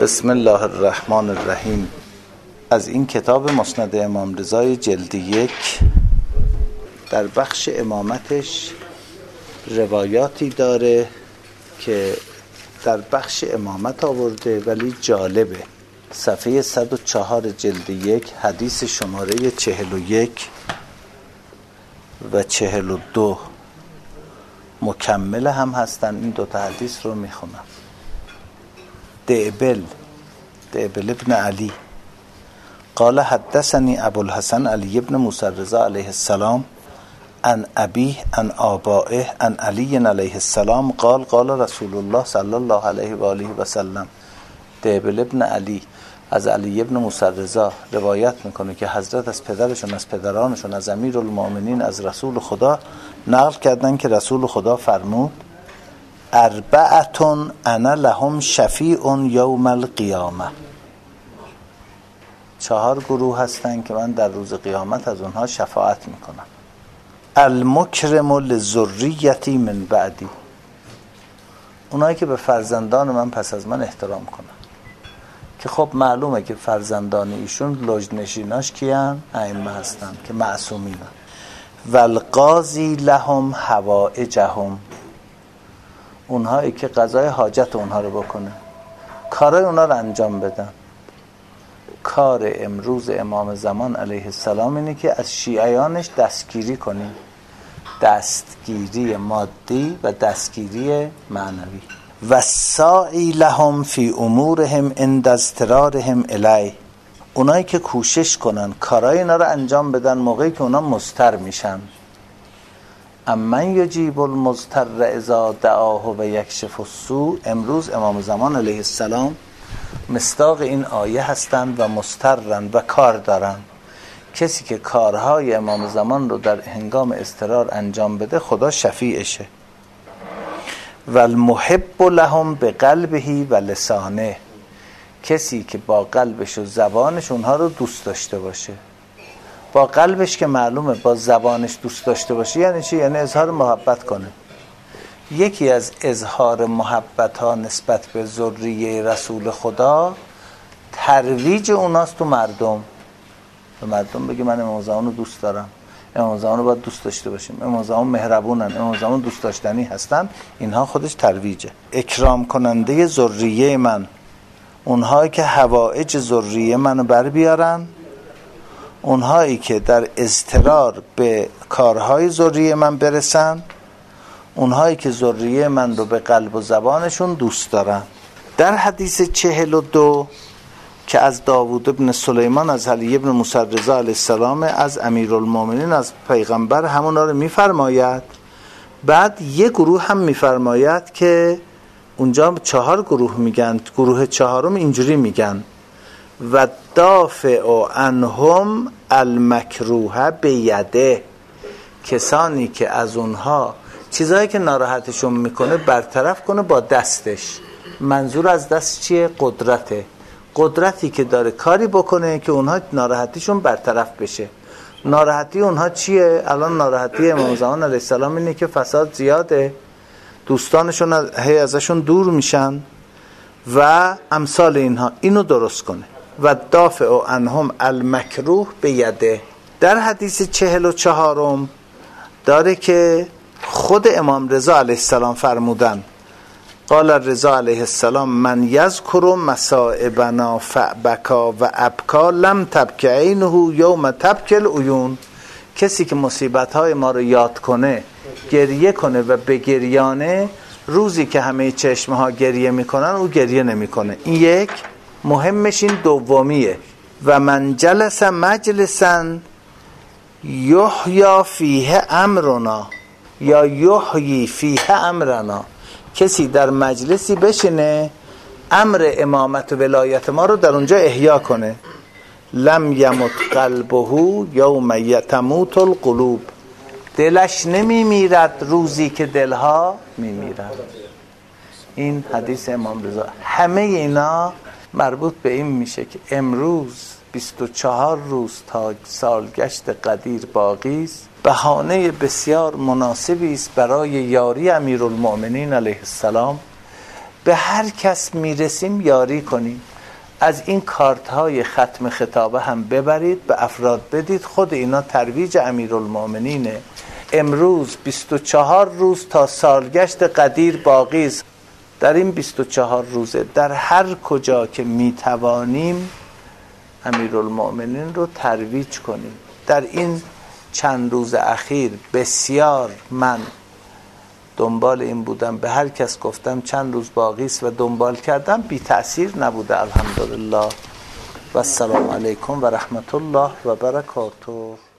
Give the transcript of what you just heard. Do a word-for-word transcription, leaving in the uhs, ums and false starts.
بسم الله الرحمن الرحیم. از این کتاب مسند امام رضا جلد یک در بخش امامتش روایاتی داره که در بخش امامت آورده ولی جالبه. صفحه صد و چهار جلد یک حدیث شماره چهل و یک و چهل و دو مکمل هم هستن. این دوتا حدیث رو میخونم. دعبل دعبل ابن علی قال حدثني ابو الحسن علی ابن موسی رضا علیه السلام عن ابیه عن آبائه عن علی علیه السلام قال قال رسول الله صلی الله علیه و آله و سلم. دعبل ابن علی از علی ابن موسی رضا روایت میکنه که حضرت از پدرشون، از پدرانشون، از امیرالمؤمنین، از رسول خدا نقل کردن که رسول خدا فرمود اربعتون انا لهم شفیع یوم القیامه. چهار گروه هستن که من در روز قیامت از اونها شفاعت میکنم. المکرم لذریتی من بعدی، اونایی که به فرزندان من پس از من احترام کنن، که خب معلومه که فرزندان ایشون لجنشیناش کیان؟ ائمه هستن که معصومین. والقاضی لهم حوائجهم، اونهایی که قضای حاجت اونها رو بکنه، کارای اونها رو انجام بدن. کار امروز امام زمان علیه السلام اینه که از شیعیانش دستگیری کنیم، دستگیری مادی و دستگیری معنوی. و ساعی لهم فی امورهم عند اضطرارهم الیه، اونایی که کوشش کنن کارای اینا رو انجام بدن موقعی که اونا مضطر میشن. امن یجیب المضطر اذا دعاه و یکشف السوء، امروز امام زمان علیه السلام مصداق این آیه هستند و مضطرن و کار دارن. کسی که کارهای امام زمان رو در هنگام اضطرار انجام بده خدا شفیعشه. و المحب لهم بقلبه و لسانه، کسی که با قلبش و زبانش اونها رو دوست داشته باشه. با قلبش که معلومه، با زبانش دوست داشته باشه یعنی چی؟ یعنی اظهار محبت کنه. یکی از اظهار محبت ها نسبت به ذریه رسول خدا ترویج اوناست تو مردم. به مردم بگی من امام زمان رو دوست دارم، امام زمان رو باید دوست داشته باشیم، امام زمان مهربونن، امام زمان دوست داشتنی هستن. اینها خودش ترویجه. اکرام کننده ذریه من، اونهایی که حوائج ذریه منو بر بیارن، اونهایی که در اضطرار به کارهای ذریه من برسن، اونهایی که ذریه من رو به قلب و زبانشون دوست دارن. در حدیث چهل و دو که از داوود ابن سلیمان از علی ابن موسی رضا علیه السلام از امیرالمؤمنین از پیغمبر همونا رو میفرماید. بعد یک گروه هم میفرماید که اونجا چهار گروه میگن، گروه چهارم اینجوری میگن و دافع عنهم المکروه بیده، کسانی که از اونها چیزایی که ناراحتشون میکنه برطرف کنه با دستش. منظور از دست چیه؟ قدرته. قدرتی که داره کاری بکنه که اونها ناراحتیشون برطرف بشه. ناراحتی اونها چیه؟ الان ناراحتی امام زمان علیه السلام اینه که فساد زیاده، دوستانشون هی ازشون دور میشن و امثال اینها. اینو درست کنه. و دافع عنهم المکروه بیده. در حدیث چهل و چهارم داره که خود امام رضا علیه السلام فرمودن قال رضا علیه السلام من یذکر مصائبنا فبکا و ابکا لم تبک عینه یوم تبکی العیون، کسی که مصیبت‌های ما رو یاد کنه، گریه کنه و بگریانه، روزی که همه چشم‌ها گریه میکنن او گریه نمیکنه. این یک. مهمش این دومیه. و من جلس مجلسا یحیی فیه امرنا یا یحیی فیه امرنا، کسی در مجلسی بشینه امر امامت و ولایت ما رو در اونجا احیا کنه. لم یمت قلبه یوم یتموت القلوب، دلش نمی میرد روزی که دلها می میرد. این حدیث امام رضا. همه اینا مربوط به این میشه که امروز بیست و چهار روز تا سالگشت قدیر باقی است. بهانه بسیار مناسبی است برای یاری امیرالمؤمنین علیه السلام. به هر کس میرسیم یاری کنیم. از این کارت های ختم خطابه هم ببرید به افراد بدید. خود اینا ترویج امیرالمومنینه. امروز بیست و چهار روز تا سالگشت قدیر باقی است. در این بیست و چهار روزه در هر کجا که میتوانیم امیرالمومنین رو ترویج کنیم. در این چند روز اخیر بسیار من دنبال این بودم، به هر کس گفتم چند روز باقی است و دنبال کردم، بی تأثیر نبوده الحمدلله. و السلام علیکم و رحمت الله و برکاته.